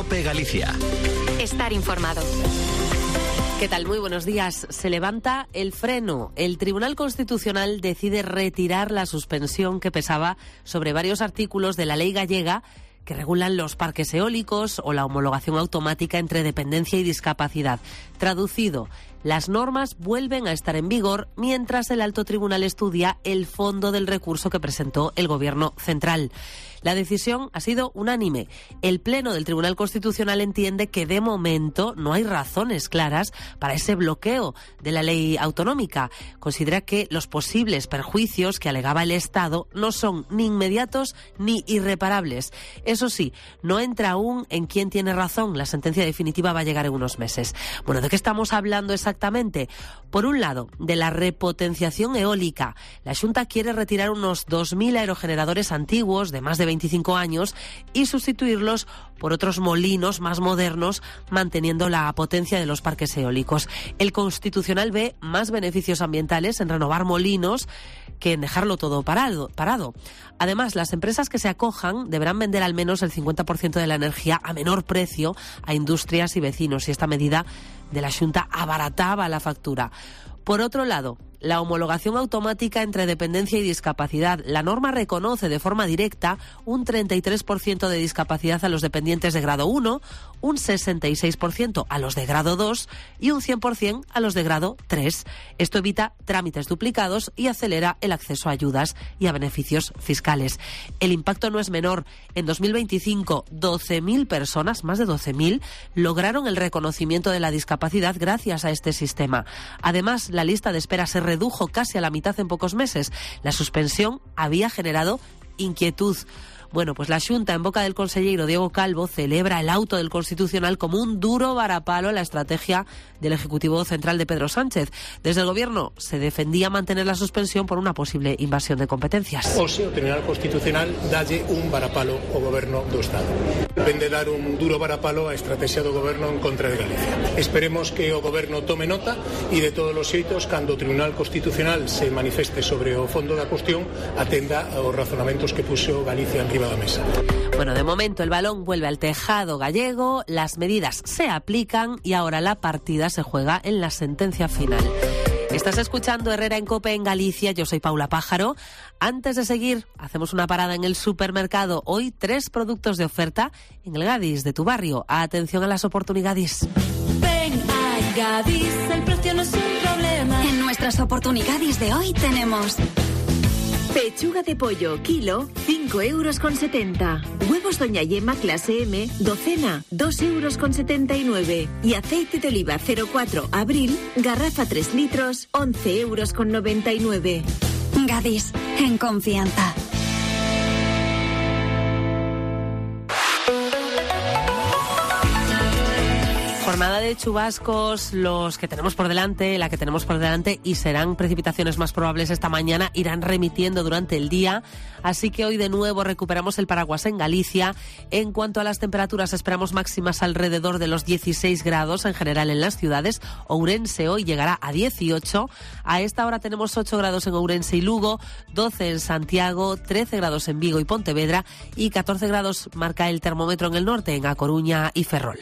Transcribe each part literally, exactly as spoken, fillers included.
COPE Galicia. Estar informado. ¿Qué tal? Muy buenos días. Se levanta el freno. El Tribunal Constitucional decide retirar la suspensión que pesaba sobre varios artículos de la ley gallega que regulan los parques eólicos o la homologación automática entre dependencia y discapacidad. Traducido, las normas vuelven a estar en vigor mientras el Alto Tribunal estudia el fondo del recurso que presentó el Gobierno central. La decisión ha sido unánime. El Pleno del Tribunal Constitucional entiende que de momento no hay razones claras para ese bloqueo de la ley autonómica. Considera que los posibles perjuicios que alegaba el Estado no son ni inmediatos ni irreparables. Eso sí, no entra aún en quién tiene razón. La sentencia definitiva va a llegar en unos meses. Bueno, ¿de qué estamos hablando exactamente? Por un lado, de la repotenciación eólica. La Xunta quiere retirar unos dos mil aerogeneradores antiguos de más de veinticinco años y sustituirlos por otros molinos más modernos, manteniendo la potencia de los parques eólicos. El Constitucional ve más beneficios ambientales en renovar molinos que en dejarlo todo parado, parado. Además, las empresas que se acojan deberán vender al menos el cincuenta por ciento de la energía a menor precio a industrias y vecinos, y esta medida de la Xunta abarataba la factura. Por otro lado, la homologación automática entre dependencia y discapacidad. La norma reconoce de forma directa un treinta y tres por ciento de discapacidad a los dependientes de grado uno, un sesenta y seis por ciento a los de grado dos y un cien por ciento a los de grado tres. Esto evita trámites duplicados y acelera el acceso a ayudas y a beneficios fiscales. El impacto no es menor. En dos mil veinticinco, doce mil personas, más de doce mil, lograron el reconocimiento de la discapacidad gracias a este sistema. Además, la lista de espera se redujo casi a la mitad en pocos meses. La suspensión había generado inquietud. Bueno, pues la Xunta, en boca del consellero Diego Calvo, celebra el auto del Constitucional como un duro varapalo a la estrategia del Ejecutivo Central de Pedro Sánchez. Desde el Gobierno se defendía mantener la suspensión por una posible invasión de competencias. O sea, o Tribunal Constitucional dalle un varapalo ao Goberno do Estado. Depende dar un duro varapalo á estrategia do Goberno en contra de Galicia. Esperemos que o Goberno tome nota e de todos os xeitos, cando o Tribunal Constitucional se manifeste sobre o fondo da cuestión, atenda aos razonamentos que puxo Galicia en riba da mesa. Bueno, de momento el balón vuelve al tejado gallego, las medidas se aplican y ahora la partida se juega en la sentencia final. Estás escuchando Herrera en COPE en Galicia, yo soy Paula Pájaro. Antes de seguir, hacemos una parada en el supermercado. Hoy tres productos de oferta en el Gadis de tu barrio. Atención a las oportunidades. Ven a Gadis, el precio no es un problema. En nuestras oportunidades de hoy tenemos pechuga de pollo, kilo, cinco euros con setenta. Huevos Doña Yema clase M, docena, dos euros con setenta y nueve. Y aceite de oliva cero cuatro Abril, garrafa tres litros, once euros con noventa y nueve. Gadis, en confianza. Jornada de chubascos, los que tenemos por delante, la que tenemos por delante, y serán precipitaciones más probables esta mañana, irán remitiendo durante el día, así que hoy de nuevo recuperamos el paraguas en Galicia. En cuanto a las temperaturas, esperamos máximas alrededor de los dieciséis grados en general en las ciudades. Ourense hoy llegará a dieciocho, a esta hora tenemos ocho grados en Ourense y Lugo, doce en Santiago, trece grados en Vigo y Pontevedra y catorce grados marca el termómetro en el norte, en A Coruña y Ferrol.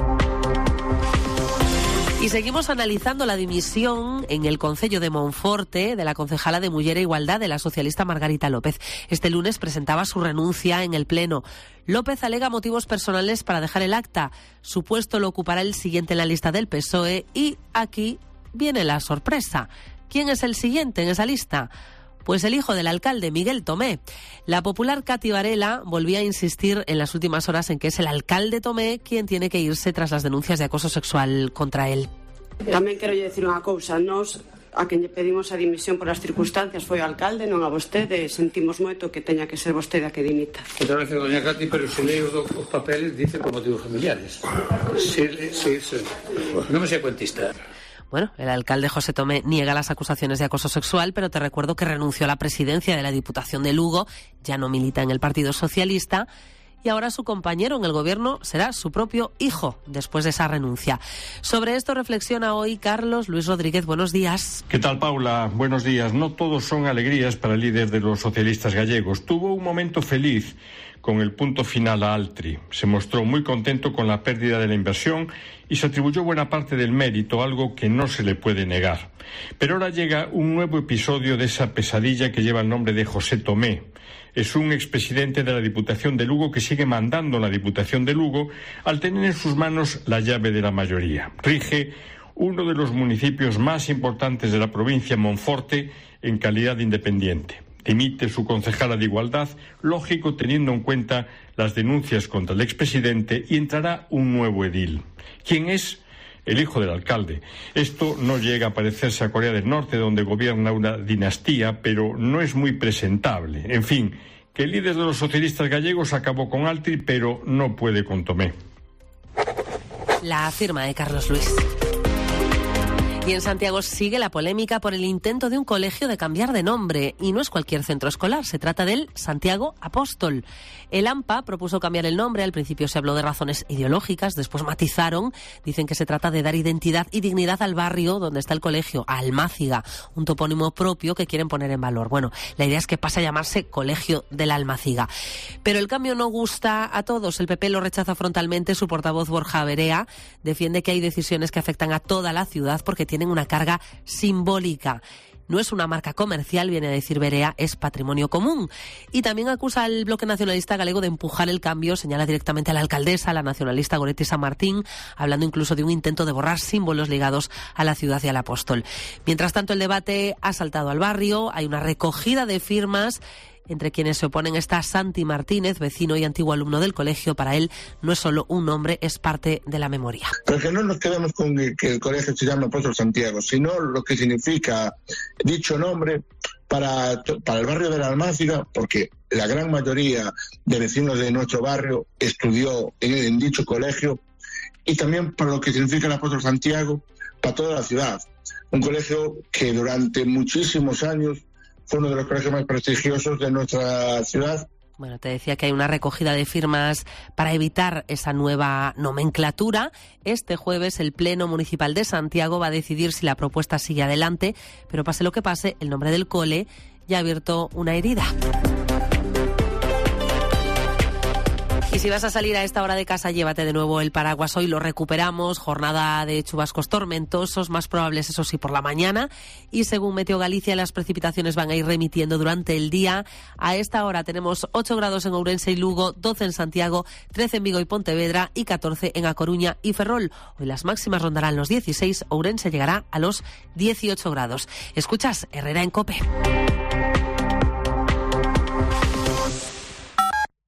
Y seguimos analizando la dimisión en el Concello de Monforte de la concejala de Muller e Igualdad, de la socialista Margarita López. Este lunes presentaba su renuncia en el Pleno. López alega motivos personales para dejar el acta. Su puesto lo ocupará el siguiente en la lista del P S O E y aquí viene la sorpresa. ¿Quién es el siguiente en esa lista? Pues el hijo del alcalde, Miguel Tomé. La popular Cati Varela volvía a insistir en las últimas horas en que es el alcalde Tomé quien tiene que irse tras las denuncias de acoso sexual contra él. Tamén quero decir unha cousa, nós a quen lle pedimos a dimisión por as circunstancias foi o alcalde, non a vostede, sentimos moito que teña que ser vostede a que dimita. Muchas gracias, doña Cati, pero se leo os papeles dice por motivos familiares. Sí, sí, sí. Non me sei cuentista. Bueno, el alcalde José Tomé niega las acusaciones de acoso sexual, pero te recuerdo que renunció a la presidencia de la Diputación de Lugo, ya no milita en el Partido Socialista, y ahora su compañero en el gobierno será su propio hijo después de esa renuncia. Sobre esto reflexiona hoy Carlos Luis Rodríguez. Buenos días. ¿Qué tal, Paula? Buenos días. No todos son alegrías para el líder de los socialistas gallegos. Tuvo un momento feliz con el punto final a Altri. Se mostró muy contento con la pérdida de la inversión y se atribuyó buena parte del mérito, algo que no se le puede negar. Pero ahora llega un nuevo episodio de esa pesadilla que lleva el nombre de José Tomé. Es un expresidente de la Diputación de Lugo que sigue mandando en la Diputación de Lugo al tener en sus manos la llave de la mayoría. Rige uno de los municipios más importantes de la provincia, Monforte, en calidad de independiente. Dimite su concejala de Igualdad, lógico teniendo en cuenta las denuncias contra el expresidente, y entrará un nuevo edil. ¿Quién es? El hijo del alcalde. Esto no llega a parecerse a Corea del Norte, donde gobierna una dinastía, pero no es muy presentable. En fin, que el líder de los socialistas gallegos acabó con Altri, pero no puede con Tomé. La firma de Carlos Luis. Y en Santiago sigue la polémica por el intento de un colegio de cambiar de nombre. Y no es cualquier centro escolar, se trata del Santiago Apóstol. El AMPA propuso cambiar el nombre, al principio se habló de razones ideológicas, después matizaron, dicen que se trata de dar identidad y dignidad al barrio donde está el colegio, a Almáciga, un topónimo propio que quieren poner en valor. Bueno, la idea es que pase a llamarse Colegio de la Almáciga. Pero el cambio no gusta a todos, el P P lo rechaza frontalmente, su portavoz Borja Berea defiende que hay decisiones que afectan a toda la ciudad porque tienen una carga simbólica. No es una marca comercial, viene a decir Berea, es patrimonio común. Y también acusa al bloque nacionalista galego de empujar el cambio, señala directamente a la alcaldesa, la nacionalista Goretti San Martín, hablando incluso de un intento de borrar símbolos ligados a la ciudad y al Apóstol. Mientras tanto, el debate ha saltado al barrio, hay una recogida de firmas. Entre quienes se oponen está Santi Martínez, vecino y antiguo alumno del colegio. Para él no es solo un nombre, es parte de la memoria. Pero que no nos quedamos con que el colegio se llame Apóstol Santiago, sino lo que significa dicho nombre para, para el barrio de la Almáciga, porque la gran mayoría de vecinos de nuestro barrio estudió en, en dicho colegio, y también para lo que significa el Apóstol Santiago para toda la ciudad. Un colegio que durante muchísimos años fue uno de los colegios más prestigiosos de nuestra ciudad. Bueno, te decía que hay una recogida de firmas para evitar esa nueva nomenclatura. Este jueves el Pleno Municipal de Santiago va a decidir si la propuesta sigue adelante, pero pase lo que pase, el nombre del cole ya ha abierto una herida. Y si vas a salir a esta hora de casa, llévate de nuevo el paraguas. Hoy lo recuperamos, jornada de chubascos tormentosos, más probables eso sí por la mañana. Y según Meteo Galicia, las precipitaciones van a ir remitiendo durante el día. A esta hora tenemos ocho grados en Ourense y Lugo, doce en Santiago, trece en Vigo y Pontevedra y catorce en A Coruña y Ferrol. Hoy las máximas rondarán los dieciséis, Ourense llegará a los dieciocho grados. Escuchas Herrera en COPE.